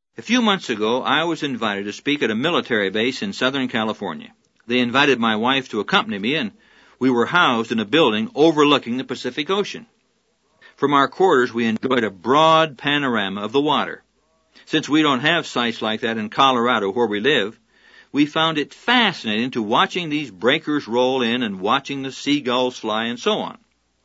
A few months ago, I was invited to speak at a military base in Southern California. They invited my wife to accompany me, and we were housed in a building overlooking the Pacific Ocean. From our quarters, we enjoyed a broad panorama of the water. Since we don't have sights like that in Colorado where we live, we found it fascinating to watching these breakers roll in and watching the seagulls fly and so on.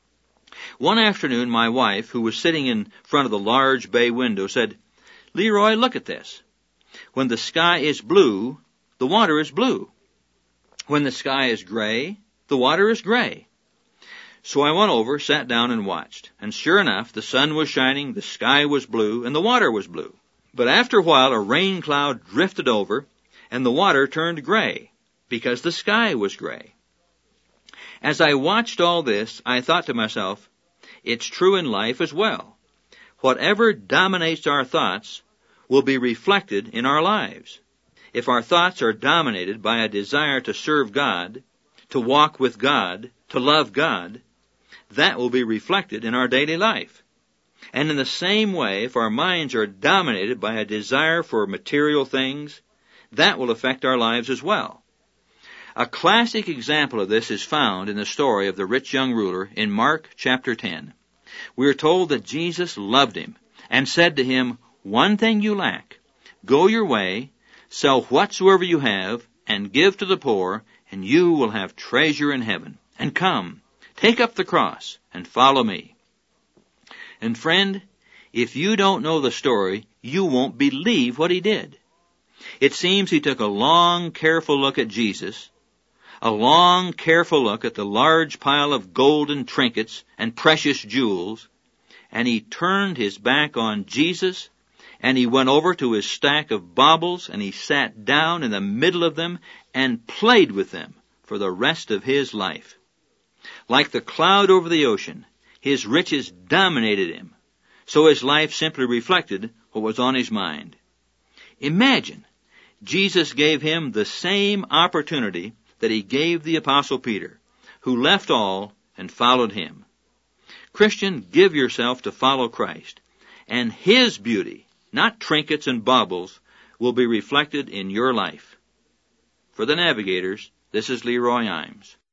One afternoon, my wife, who was sitting in front of the large bay window, said, "Leroy, look at this. When the sky is blue, the water is blue. When the sky is gray, the water is gray." So I went over, sat down, and watched. And sure enough, the sun was shining, the sky was blue, and the water was blue. But after a while, a rain cloud drifted over, and the water turned gray, because the sky was gray. As I watched all this, I thought to myself, it's true in life as well. Whatever dominates our thoughts will be reflected in our lives. If our thoughts are dominated by a desire to serve God, to walk with God, to love God, that will be reflected in our daily life. And in the same way, if our minds are dominated by a desire for material things, that will affect our lives as well. A classic example of this is found in the story of the rich young ruler in Mark chapter 10. We are told that Jesus loved him and said to him, "One thing you lack. Go your way, sell whatsoever you have, and give to the poor, and you will have treasure in heaven. And come, take up the cross, and follow me." And friend, if you don't know the story, you won't believe what he did. It seems he took a long, careful look at Jesus, a long, careful look at the large pile of golden trinkets and precious jewels, and he turned his back on Jesus, and he went over to his stack of baubles, and he sat down in the middle of them and played with them for the rest of his life. Like the cloud over the ocean, his riches dominated him, so his life simply reflected what was on his mind. Imagine, Jesus gave him the same opportunity that he gave the Apostle Peter, who left all and followed him. Christian, give yourself to follow Christ, and his beauty, not trinkets and baubles, will be reflected in your life. For the Navigators, this is Leroy Imes.